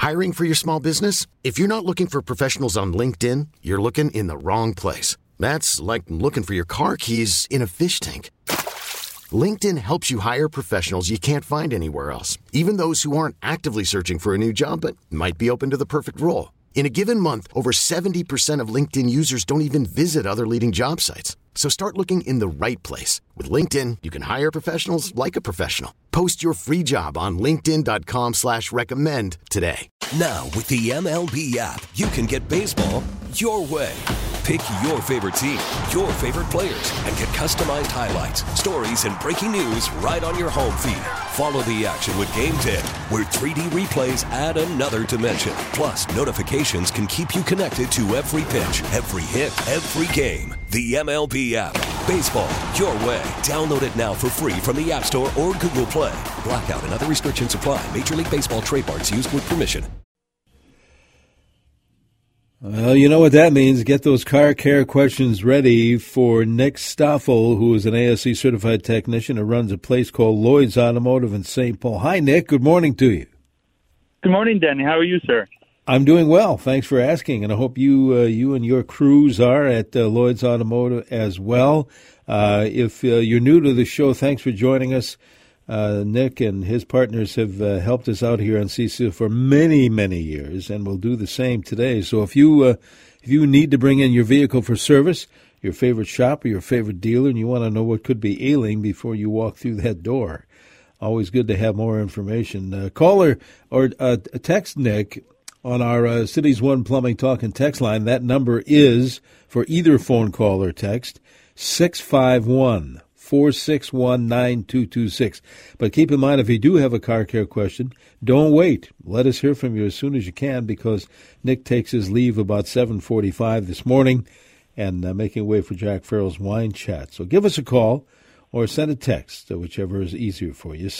Hiring for your small business? If you're not looking for professionals on LinkedIn, you're looking in the wrong place. That's like looking for your car keys in a fish tank. LinkedIn helps you hire professionals you can't find anywhere else, even those who aren't actively searching for a new job but might be open to the perfect role. In a given month, over 70% of LinkedIn users don't even visit other leading job sites. So start looking in the right place. With LinkedIn, you can hire professionals like a professional. Post your free job on linkedin.com/recommend today. Now, with the MLB app, you can get baseball your way. Pick your favorite team, your favorite players, and get customized highlights, stories, and breaking news right on your home feed. Follow the action with Game Day, where 3D replays add another dimension. Plus, notifications can keep you connected to every pitch, every hit, every game. The MLB app. Baseball your way. Download it now for free from the App Store or Google Play. Blackout and other restrictions apply. Major League Baseball trademarks used with permission. Well, you know what that means. Get those car care questions ready for Nick Stoffel, who is an ASE certified technician who runs a place called Lloyd's Automotive in St. Paul. Hi, Nick. Good morning to you. Good morning, Danny. How are you, sir? I'm doing well. Thanks for asking, and I hope you and your crews are at Lloyd's Automotive as well. If you're new to the show, thanks for joining us. Nick and his partners have helped us out here on CCO for many, many years, and will do the same today. So if you need to bring in your vehicle for service, your favorite shop or your favorite dealer, and you want to know what could be ailing before you walk through that door, always good to have more information. Call or text Nick on our Cities One Plumbing Talk and text line. That number is, for either phone call or text, 651-461-9226. But keep in mind, if you do have a car care question, don't wait. Let us hear from you as soon as you can, because Nick takes his leave about 7:45 this morning and making way for Jack Farrell's Wine Chat. So give us a call or send a text, whichever is easier for you,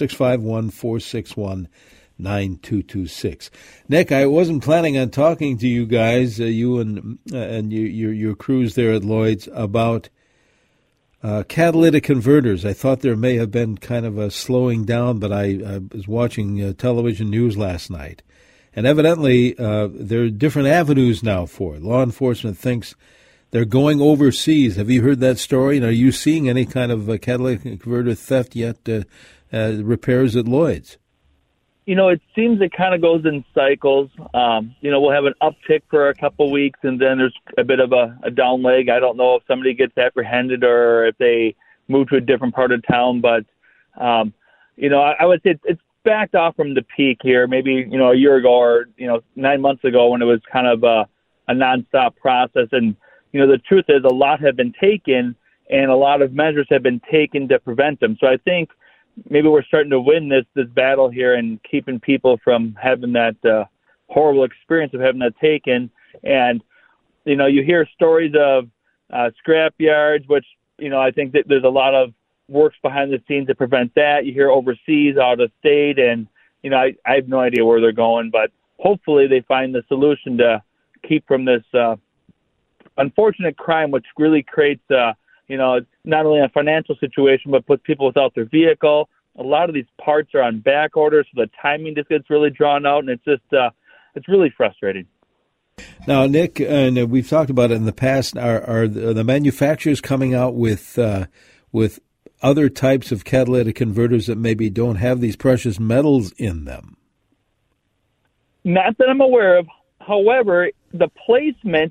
651-461-9226. Nick, I wasn't planning on talking to you guys, you and your crews there at Lloyd's, about catalytic converters. I thought there may have been kind of a slowing down, but I was watching television news last night, and evidently there are different avenues now for it. Law enforcement thinks they're going overseas. Have you heard that story? And are you seeing any kind of catalytic converter theft yet, repairs at Lloyd's? You know, it seems it kind of goes in cycles. We'll have an uptick for a couple weeks, and then there's a bit of a down leg. I don't know if somebody gets apprehended or if they move to a different part of town, but, I would say it's backed off from the peak here, maybe, a year ago or, 9 months ago, when it was kind of a nonstop process. And, the truth is a lot have been taken and a lot of measures have been taken to prevent them. So I think maybe we're starting to win this battle here and keeping people from having that horrible experience of having that taken. And, you hear stories of scrap yards, which, I think that there's a lot of works behind the scenes to prevent that. You hear overseas, out of state, and, I have no idea where they're going, but hopefully they find the solution to keep from this unfortunate crime, which really creates not only a financial situation, but puts people without their vehicle. A lot of these parts are on back order, so the timing just gets really drawn out, and it's just it's really frustrating. Now, Nick, and we've talked about it in the past, are the manufacturers coming out with other types of catalytic converters that maybe don't have these precious metals in them? Not that I'm aware of. However, the placement,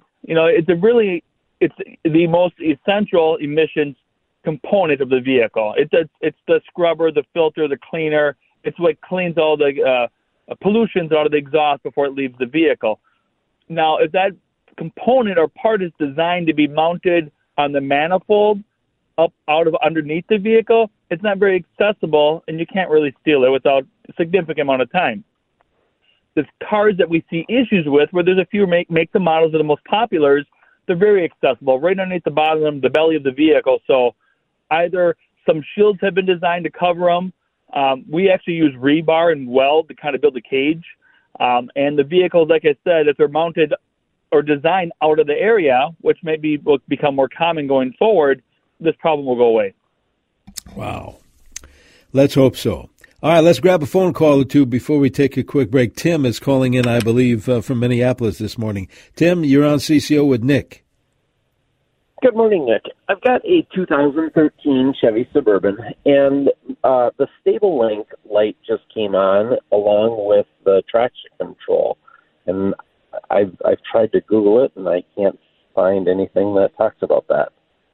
it's the most essential emissions component of the vehicle. It's the scrubber, the filter, the cleaner. It's what cleans all the pollutions out of the exhaust before it leaves the vehicle. Now, if that component or part is designed to be mounted on the manifold up out of underneath the vehicle, it's not very accessible, and you can't really steal it without a significant amount of time. The cars that we see issues with, where there's a few make the models that are the most popular, they're very accessible, right underneath the bottom of the belly of the vehicle. So either some shields have been designed to cover them. We actually use rebar and weld to kind of build a cage. And the vehicles, like I said, if they're mounted or designed out of the area, which maybe will become more common going forward, this problem will go away. Wow. Let's hope so. All right, let's grab a phone call or two before we take a quick break. Tim is calling in, I believe, from Minneapolis this morning. Tim, you're on CCO with Nick. Good morning, Nick. I've got a 2013 Chevy Suburban, and the StableLink light just came on along with the traction control. And I've tried to Google it, and I can't find anything that talks about that.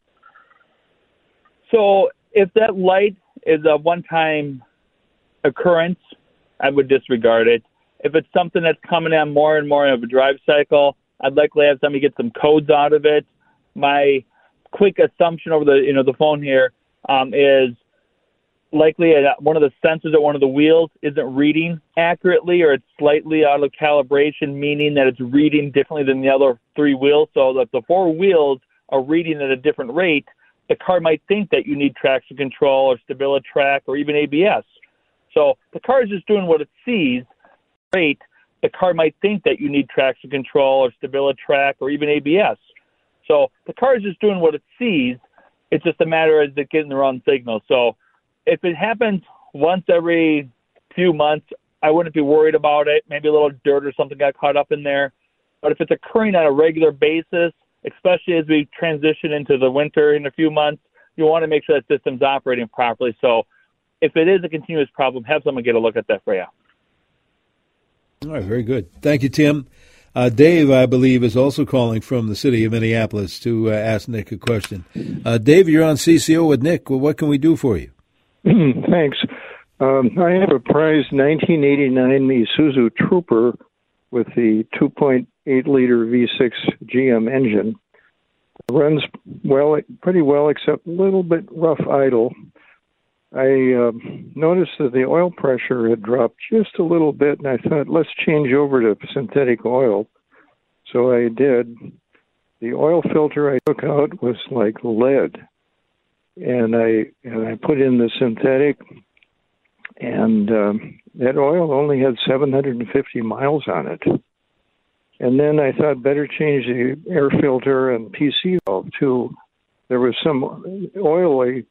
So if that light is a one-time occurrence, I would disregard it. If it's something that's coming on more and more of a drive cycle, I'd likely have somebody get some codes out of it. My quick assumption over the phone here is likely one of the sensors at one of the wheels isn't reading accurately, or it's slightly out of calibration, meaning that it's reading differently than the other three wheels. So that the four wheels are reading at a different rate, the car might think that you need traction control or StabiliTrak or even ABS. So the car is just doing what it sees. Rate, the car might think that you need traction control or StabiliTrak or even ABS. So the car is just doing what it sees. It's just a matter of it getting the wrong signal. So if it happens once every few months, I wouldn't be worried about it. Maybe a little dirt or something got caught up in there. But if it's occurring on a regular basis, especially as we transition into the winter in a few months, you want to make sure that system's operating properly. So if it is a continuous problem, have someone get a look at that for you. All right, very good. Thank you, Tim. Dave, I believe, is also calling from the city of Minneapolis to ask Nick a question. Dave, you're on CCO with Nick. Well, what can we do for you? Thanks. I have a prized 1989 Isuzu Trooper with the 2.8-liter V6 GM engine. It runs pretty well, except a little bit rough idle. I noticed that the oil pressure had dropped just a little bit, and I thought, let's change over to synthetic oil. So I did. The oil filter I took out was like lead, and I put in the synthetic, and that oil only had 750 miles on it. And then I thought better change the air filter and PC valve too. There was some oily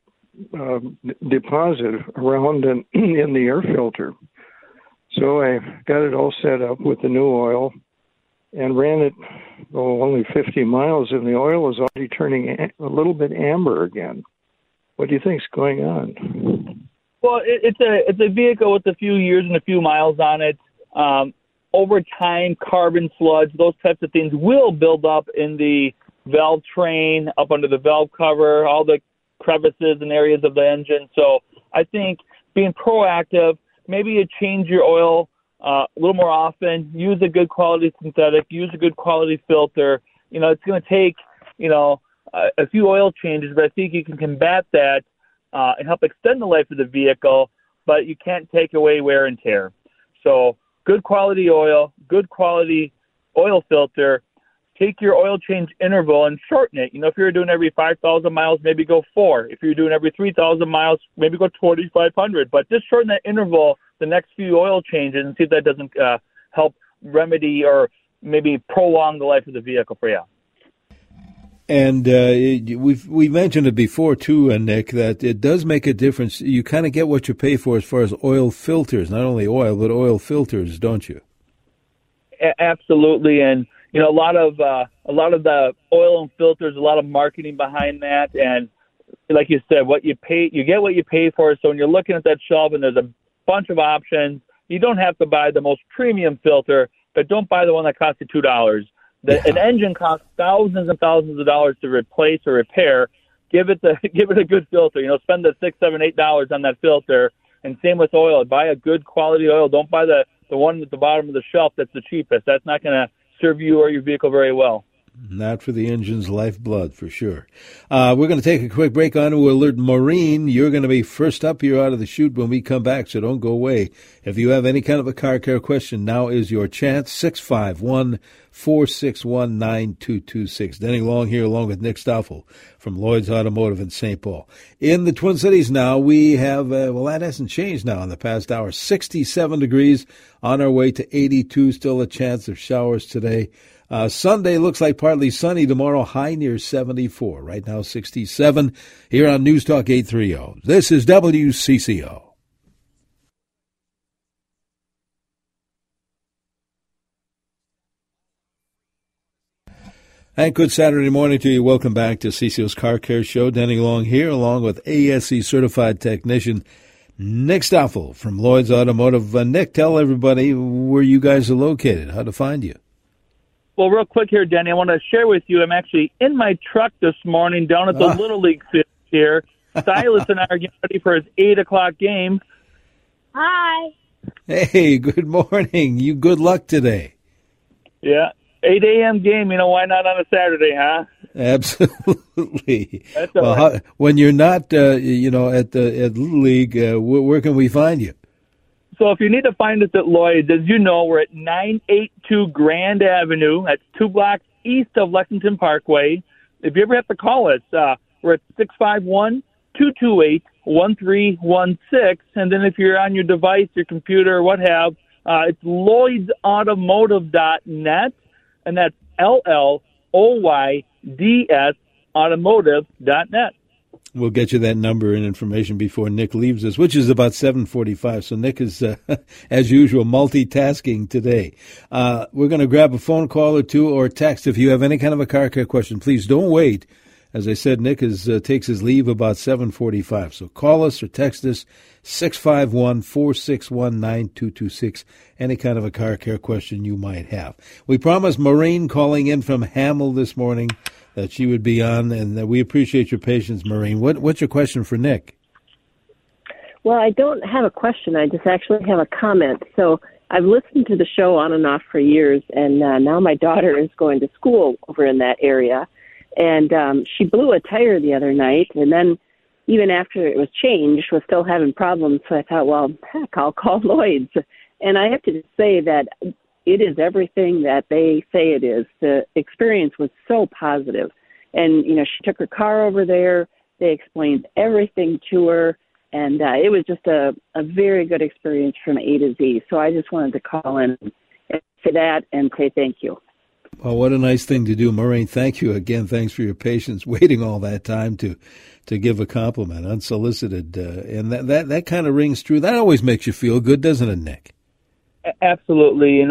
deposit around in the air filter. So I got it all set up with the new oil and ran it only 50 miles, and the oil was already turning a little bit amber again. What do you think's going on? Well, it's a vehicle with a few years and a few miles on it. Over time, carbon sludge, those types of things will build up in the valve train, up under the valve cover, all the crevices and areas of the engine. So I think being proactive, maybe you change your oil a little more often, use a good quality synthetic, use a good quality filter. It's going to take, a few oil changes, but I think you can combat that and help extend the life of the vehicle, but you can't take away wear and tear. So good quality oil, good quality oil filter. Take your oil change interval and shorten it. If you're doing every 5,000 miles, maybe go 4. If you're doing every 3,000 miles, maybe go 2,500. But just shorten that interval the next few oil changes and see if that doesn't help remedy or maybe prolong the life of the vehicle for you. And we've mentioned it before, too, Nick, that it does make a difference. You kind of get what you pay for as far as oil filters, not only oil, but oil filters, don't you? Absolutely. And a lot of the oil and filters, a lot of marketing behind that, and like you said, what you pay, you get what you pay for. So when you're looking at that shelf and there's a bunch of options, you don't have to buy the most premium filter, but don't buy the one that costs you $2. An engine costs thousands and thousands of dollars to replace or repair. Give it a good filter. Spend the $6, $7, $8 on that filter. And same with oil. Buy a good quality oil. Don't buy the one at the bottom of the shelf that's the cheapest. That's not going to serve you or your vehicle very well. Not for the engine's lifeblood, for sure. We're going to take a quick break on to alert Maureen. You're going to be first up here out of the chute when we come back, so don't go away. If you have any kind of a car care question, now is your chance. 651-461-9226. Denny Long here along with Nick Stoffel from Lloyd's Automotive in St. Paul. In the Twin Cities now, we have, that hasn't changed now in the past hour, 67 degrees on our way to 82. Still a chance of showers today. Sunday looks like partly sunny. Tomorrow, high near 74. Right now, 67 here on News Talk 830. This is WCCO. And good Saturday morning to you. Welcome back to CCO's Car Care Show. Denny Long here, along with ASE certified technician Nick Stoffel from Lloyd's Automotive. Nick, tell everybody where you guys are located, how to find you. Well, real quick here, Denny, I want to share with you, I'm actually in my truck this morning down at the Little League field here. Silas and I are getting ready for his 8 o'clock game. Hi. Hey, good morning. You good luck today. Yeah. 8 a.m. game, why not on a Saturday, huh? Absolutely. That's all right. When you're not, at Little League, where can we find you? So if you need to find us at Lloyd's, as you know, we're at 982 Grand Avenue. That's 2 blocks east of Lexington Parkway. If you ever have to call us, we're at 651-228-1316. And then if you're on your device, your computer, or what have, it's LloydsAutomotive.net. And that's LLOYDS automotive.net. We'll get you that number and information before Nick leaves us, which is about 7:45. So Nick is, as usual, multitasking today. We're going to grab a phone call or two or text. If you have any kind of a car care question, please don't wait. As I said, Nick takes his leave about 7:45. So call us or text us, 651-461-9226, any kind of a car care question you might have. We promised Maureen calling in from Hamel this morning that she would be on, and we appreciate your patience, Maureen. What's your question for Nick? Well, I don't have a question. I just actually have a comment. So I've listened to the show on and off for years, and now my daughter is going to school over in that area. And she blew a tire the other night, and then even after it was changed, was still having problems. So I thought, well, heck, I'll call Lloyd's. And I have to say that it is everything that they say it is. The experience was so positive. And, she took her car over there. They explained everything to her. And it was just a very good experience from A to Z. So I just wanted to call in and say that and say thank you. Well, what a nice thing to do. Maureen, thank you again. Thanks for your patience waiting all that time to give a compliment, unsolicited. And that kind of rings true. That always makes you feel good, doesn't it, Nick? Absolutely.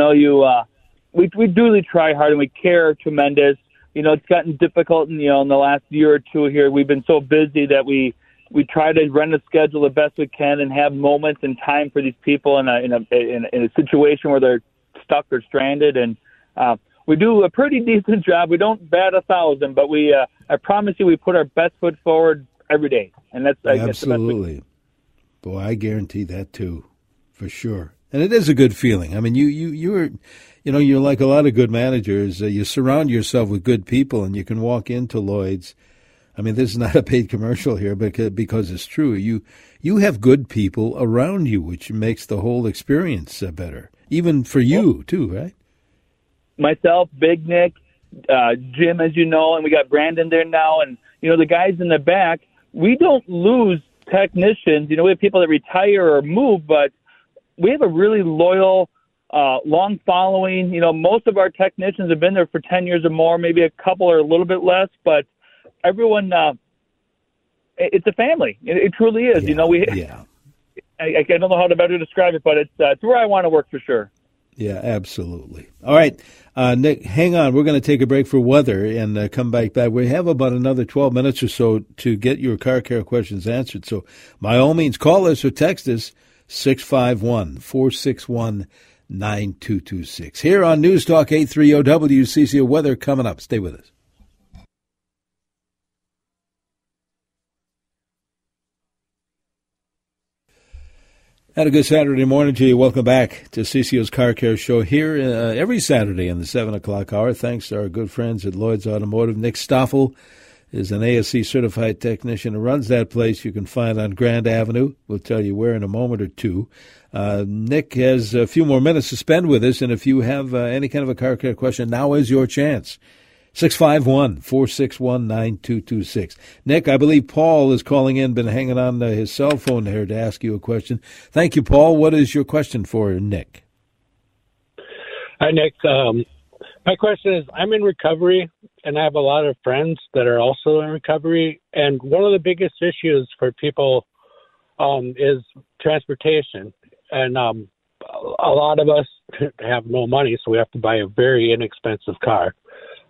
We do try hard and we care tremendous. It's gotten difficult in the last year or two here. We've been so busy that we try to run a schedule the best we can and have moments and time for these people in a situation where they're stuck or stranded. And we do a pretty decent job. We don't bat 1,000, but I promise you, we put our best foot forward every day. And that's absolutely. Boy, I guarantee that too, for sure. And it is a good feeling. I mean, you're like a lot of good managers. You surround yourself with good people, and you can walk into Lloyd's. I mean, this is not a paid commercial here, because it's true. You have good people around you, which makes the whole experience better, even for you too, right? Myself, Big Nick, Jim, as you know, and we got Brandon there now, and the guys in the back. We don't lose technicians. We have people that retire or move, but we have a really loyal, long following. Most of our technicians have been there for 10 years or more, maybe a couple or a little bit less, but everyone, it's a family. It truly is. Yeah. I don't know how to better describe it, but it's where I want to work for sure. Yeah, absolutely. All right, Nick, hang on. We're going to take a break for weather and come back. We have about another 12 minutes or so to get your car care questions answered. So by all means, call us or text us, 651-461-9226. Here on News Talk 830 WCCO Weather coming up. Stay with us. And a good Saturday morning to you. Welcome back to CCO's Car Care Show here every Saturday in the 7 o'clock hour. Thanks to our good friends at Lloyd's Automotive. Nick Stoffel is an ASE certified technician who runs that place. You can find on Grand Avenue. We'll tell you where in a moment or two. Nick has a few more minutes to spend with us, and if you have any kind of a car care question, now is your chance. 651-461-9226. Nick, I believe Paul is calling in, been hanging on his cell phone here to ask you a question. Thank you, Paul. What is your question for Nick? Hi, Nick. My question is, I'm in recovery, and I have a lot of friends that are also in recovery, and one of the biggest issues for people is transportation. And a lot of us have no money, so we have to buy a very inexpensive car.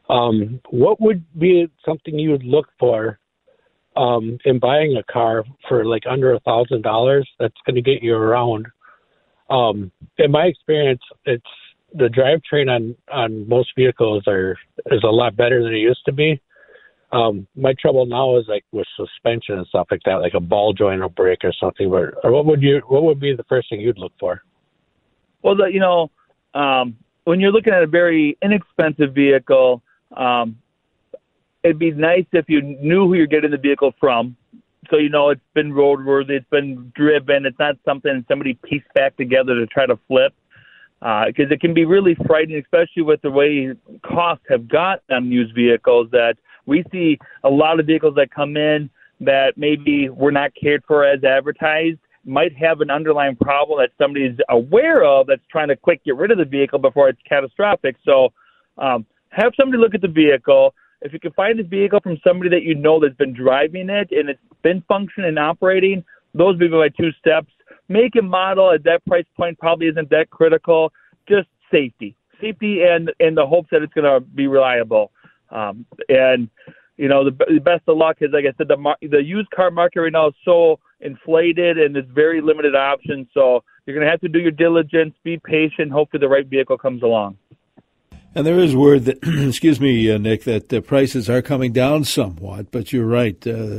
What would be something you would look for in buying a car for like under $1,000 that's going to get you around? In my experience, it's the drivetrain on most vehicles is a lot better than it used to be. My trouble now is like with suspension and stuff like that, like a ball joint or brake or something. Or what would be the first thing you'd look for? Well, when you're looking at a very inexpensive vehicle, it'd be nice if you knew who you're getting the vehicle from. So, it's been roadworthy, it's been driven, it's not something somebody pieced back together to try to flip. Because it can be really frightening, especially with the way costs have gotten on used vehicles, that we see a lot of vehicles that come in that maybe were not cared for as advertised, might have an underlying problem that somebody's aware of that's trying to quick get rid of the vehicle before it's catastrophic. So have somebody look at the vehicle. If you can find a vehicle from somebody that you know that's been driving it and it's been functioning and operating, those would be my two steps. Make and model at that price point probably isn't that critical. Just safety and the hopes that it's going to be reliable. The best of luck is, like I said, the used car market right now is so inflated and there's very limited options. So you're going to have to do your diligence, be patient, hopefully the right vehicle comes along. And there is word that, excuse me, Nick, that the prices are coming down somewhat, but you're right.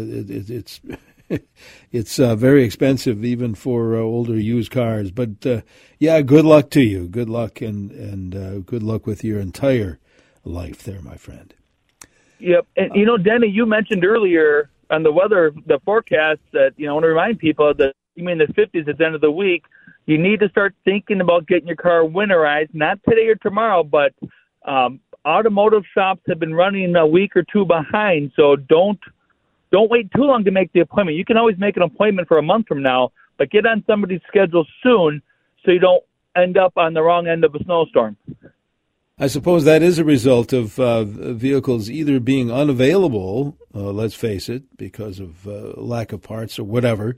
It's very expensive even for older used cars. But, good luck to you. Good luck and good luck with your entire life there, my friend. Yep. And, Denny, you mentioned earlier on the weather, the forecast that, I want to remind people that you mean the 50s at the end of the week, you need to start thinking about getting your car winterized, not today or tomorrow, but automotive shops have been running a week or two behind. So don't wait too long to make the appointment. You can always make an appointment for a month from now, but get on somebody's schedule soon so you don't end up on the wrong end of a snowstorm. I suppose that is a result of vehicles either being unavailable, let's face it, because of lack of parts or whatever,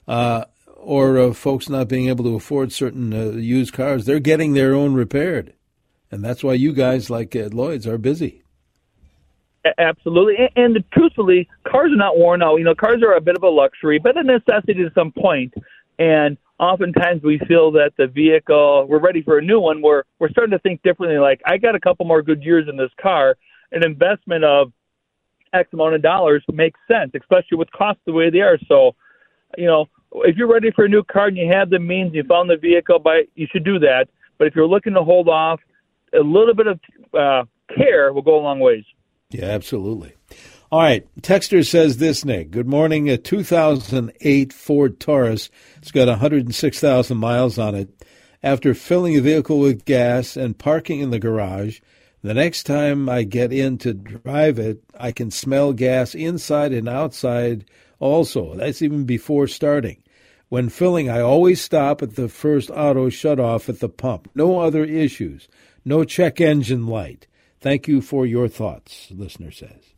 or folks not being able to afford certain used cars. They're getting their own repaired, and that's why you guys like at Lloyd's are busy. Absolutely. And truthfully, cars are not worn out. Cars are a bit of a luxury, but a necessity to some point. And oftentimes we feel that the vehicle, we're ready for a new one. We're starting to think differently. Like, I got a couple more good years in this car. An investment of X amount of dollars makes sense, especially with costs the way they are. So, if you're ready for a new car and you have the means, you found the vehicle, you should do that. But if you're looking to hold off, a little bit of care will go a long ways. Yeah, absolutely. All right. Texter says this, Nick. Good morning. A 2008 Ford Taurus. It's got 106,000 miles on it. After filling the vehicle with gas and parking in the garage, the next time I get in to drive it, I can smell gas inside and outside also. That's even before starting. When filling, I always stop at the first auto shut-off at the pump. No other issues. No check engine light. Thank you for your thoughts, listener says.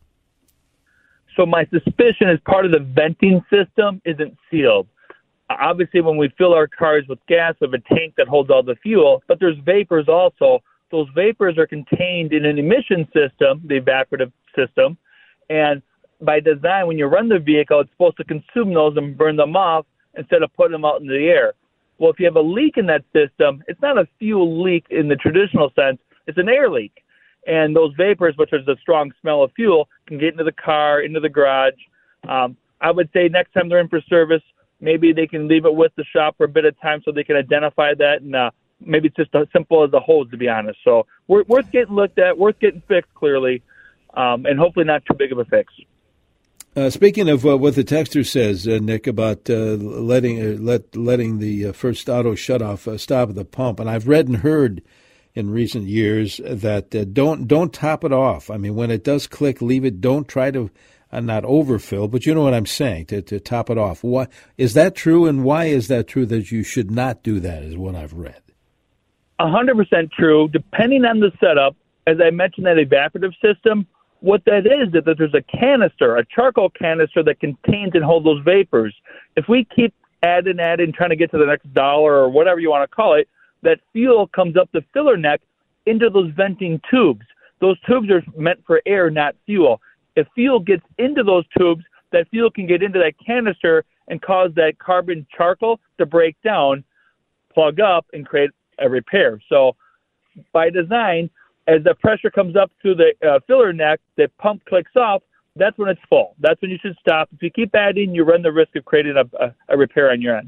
So my suspicion is part of the venting system isn't sealed. Obviously, when we fill our cars with gas, we have a tank that holds all the fuel, but there's vapors also. Those vapors are contained in an emission system, the evaporative system, and by design, when you run the vehicle, it's supposed to consume those and burn them off instead of putting them out into the air. Well, if you have a leak in that system, it's not a fuel leak in the traditional sense, it's an air leak. And those vapors, which is the strong smell of fuel, can get into the car, into the garage. I would say next time they're in for service, maybe they can leave it with the shop for a bit of time so they can identify that. And maybe it's just as simple as a hose, to be honest. So worth getting looked at, worth getting fixed clearly, and hopefully not too big of a fix. Speaking of what the texter says, Nick, about letting the first auto shut-off stop at the pump, and I've read and heard in recent years that don't top it off. I mean, when it does click, leave it. Don't try to not overfill, but you know what I'm saying, to top it off. What is that true, and why is that true that you should not do that, is what I've read? 100% true. Depending on the setup, as I mentioned, that evaporative system, what that is that there's a canister, a charcoal canister that contains and holds those vapors. If we keep adding, trying to get to the next dollar or whatever you want to call it, that fuel comes up the filler neck into those venting tubes. those tubes are meant for air, not fuel. If fuel gets into those tubes, that fuel can get into that canister and cause that carbon charcoal to break down, plug up, and create a repair. So by design, as the pressure comes up through the filler neck, the pump clicks off, that's when it's full. That's when you should stop. If you keep adding, you run the risk of creating a repair on your end.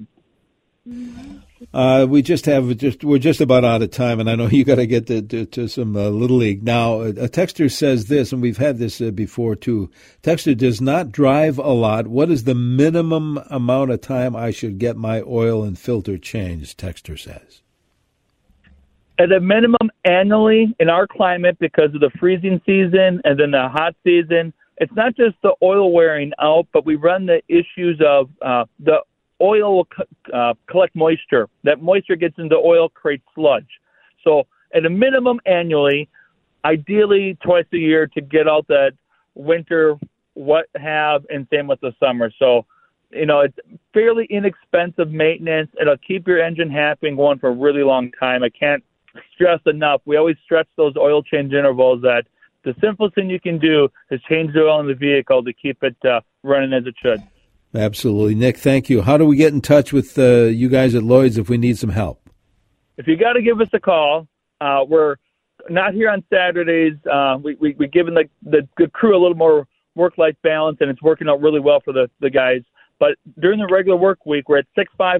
We're just about out of time, and I know you got to get to some Little League. Now, a texter says this, and we've had this before too. Texter does not drive a lot. What is the minimum amount of time I should get my oil and filter changed? Texter says. At a minimum annually in our climate, because of the freezing season and then the hot season, it's not just the oil wearing out, but we run the issues of the oil will collect moisture. That moisture gets into oil, creates sludge. So at a minimum annually, ideally twice a year to get out that winter what have, and same with the summer. So, it's fairly inexpensive maintenance. It'll keep your engine happy and going for a really long time. I can't stress enough. We always stretch those oil change intervals that the simplest thing you can do is change the oil in the vehicle to keep it running as it should. Absolutely. Nick, thank you. How do we get in touch with you guys at Lloyd's if we need some help? If you got to give us a call, we're not here on Saturdays. We're giving the crew a little more work-life balance, and it's working out really well for the guys. But during the regular work week, we're at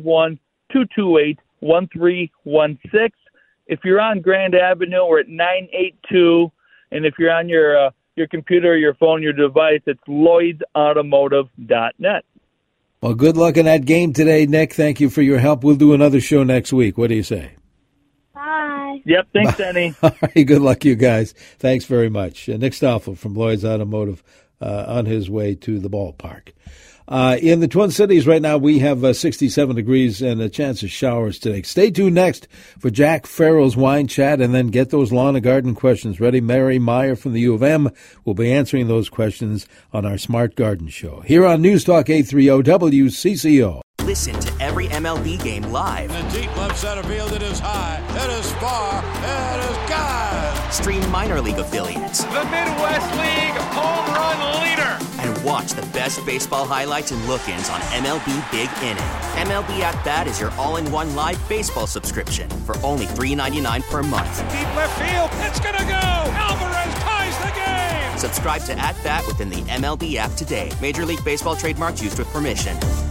651-228-1316. If you're on Grand Avenue, we're at 982. And if you're on your computer, your phone, your device, it's LloydsAutomotive.net. Well, good luck in that game today, Nick. Thank you for your help. We'll do another show next week. What do you say? Bye. Yep, thanks, Danny. All right, good luck, you guys. Thanks very much. Nick Stoffel from Lloyd's Automotive on his way to the ballpark. In the Twin Cities right now, we have 67 degrees and a chance of showers today. Stay tuned next for Jack Farrell's Wine Chat, and then get those lawn and garden questions ready. Mary Meyer from the U of M will be answering those questions on our Smart Garden Show here on News Talk 830 WCCO. Listen to every MLB game live. In the deep left center field, it is high, it is far, it is gone. Stream minor league affiliates. The Midwest League home run leader. And watch the best baseball highlights and look-ins on MLB Big Inning. MLB At Bat is your all-in-one live baseball subscription for only $3.99 per month. Deep left field, it's gonna go. Alvarez ties the game. Subscribe to At Bat within the MLB app today. Major League Baseball trademarks used with permission.